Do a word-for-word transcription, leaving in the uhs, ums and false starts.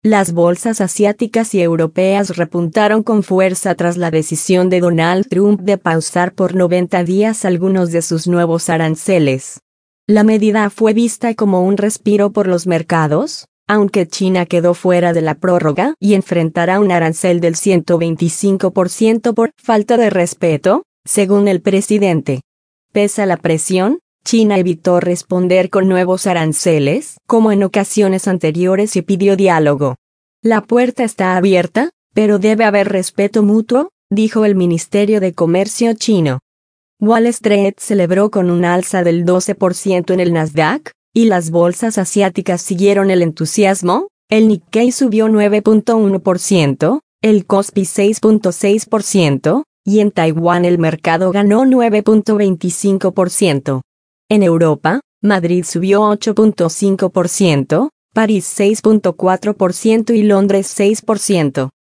Las bolsas asiáticas y europeas repuntaron con fuerza tras la decisión de Donald Trump de pausar por noventa días algunos de sus nuevos aranceles. La medida fue vista como un respiro por los mercados, aunque China quedó fuera de la prórroga y enfrentará un arancel del ciento veinticinco por ciento por falta de respeto, según el presidente. Pese a la presión, China evitó responder con nuevos aranceles, como en ocasiones anteriores, y pidió diálogo. La puerta está abierta, pero debe haber respeto mutuo, dijo el Ministerio de Comercio chino. Wall Street celebró con un alza del doce por ciento en el Nasdaq, y las bolsas asiáticas siguieron el entusiasmo. El Nikkei subió nueve punto uno por ciento, el Kospi seis punto seis por ciento, y en Taiwán el mercado ganó nueve punto veinticinco por ciento. En Europa, Madrid subió ocho punto cinco por ciento, París seis punto cuatro por ciento y Londres seis por ciento.